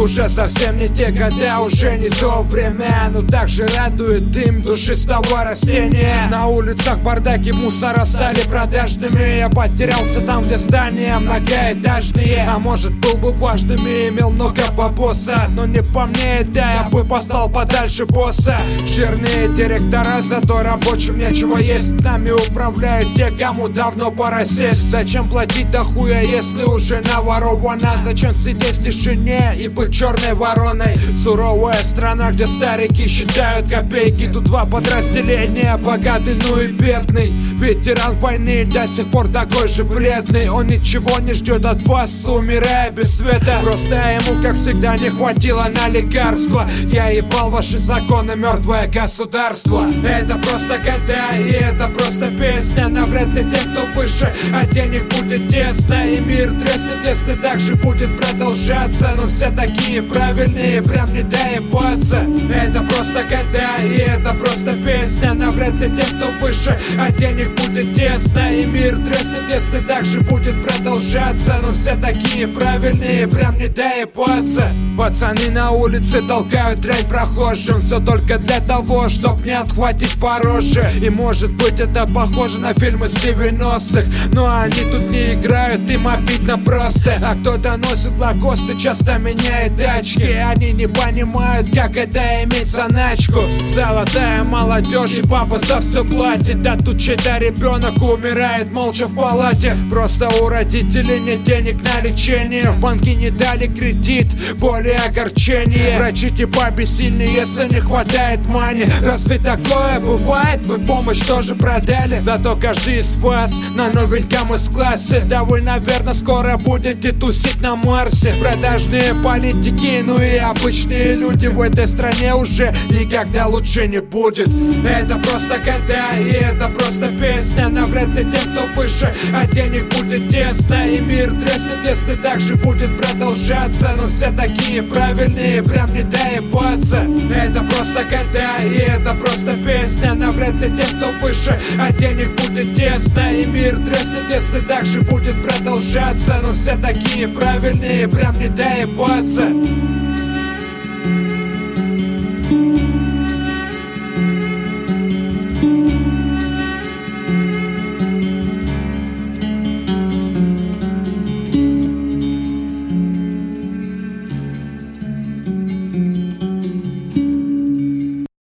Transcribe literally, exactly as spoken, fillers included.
уже совсем не те года, уже не то время. Но также радует дым душистого растения. На улицах бардаки, мусора стали продажными. Я потерялся там, где здания многоэтажные. А может, был бы важным и имел много бабоса, но не по мне, да, я бы послал подальше босса. Жирные директора, зато рабочим нечего есть. Нами управляют те, кому давно пора сесть. Зачем платить до хуя, если уже наворовано? Зачем сидеть в тишине и быть черной вороной? Суровая страна, где старики считают копейки. Тут два подразделения, богатый, ну и бедный. Ветеран войны до сих пор такой же бледный. Он ничего не ждет от вас, умирая без света. Просто ему, как всегда, не хватило на лекарства. Я ебал ваши законы, мертвое государство. Это просто года, и это просто песня. Навряд ли тем, кто выше, а денег будет тесно. И мир треснет, если так же будет продолжаться. Но все такие правильные, прям не доебаться. Это просто года, и это просто песня. Навряд ли тем, кто выше, а денег будет тесно. И мир треснет, если так же будет продолжаться. Но все такие правильные, прям не доебаться. Пацаны на улице толкают дрянь прохожим. Все только для того, чтоб не отхватить по роже. И может быть это похоже на фильмы с девяностых, но они тут не играют, им обидно просто. А кто-то носит лакосты, часто меняет тачки. Они не понимают, как это иметь заначку. Золотая молодежь и папа за все платит. А тут чей-то ребенок умирает молча в палате. Просто у родителей нет денег на лечение. В банке не дали кредит, более огорчение. Врачи типа бессильны, если не хватает мани. Разве такое бывает? Вы помощь тоже продали. Зато каждый из вас на новеньком из классе. Да вы, наверное, скоро будете тусить на Марсе. Продажные политики, ну и обычные люди в этой стране уже никогда лучше не будет. Это просто года, и это просто песня. Навряд ли тем, кто выше, а денег будет тесно. И мир треснет, если так же будет продолжаться. Но все такие правильные, прям не доебаться. Это просто года, и это просто песня. Навряд ли тем, кто выше, а денег будет тесно. И мир треснет, если так же будет продолжаться. Но все такие правильные, прям не доебаться.